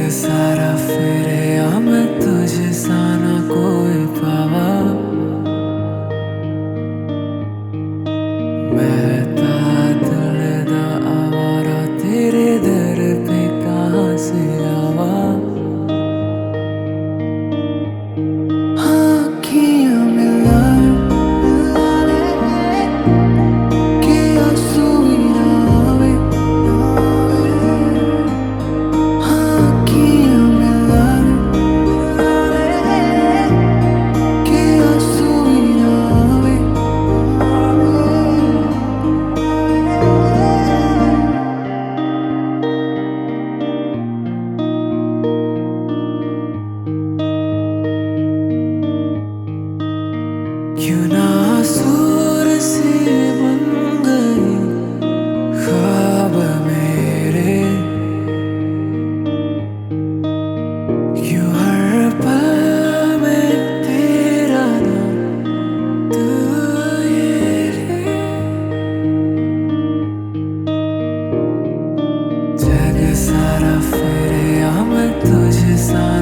सारा फिरे मैं तुझे सा ना कोई पावा महता दिल दा आवारा तेरे दर पे कहाँ से आवा आँखियाँ मिला के आंसू ही ना आवे आँखियाँ मिला के आंसू ही ना आवे क्यों ना सूर से बन गई ख्वाब मेरे क्यों हर पल में तेरा नाम तू ये रे जग सारा फिरे मैं तुझे सा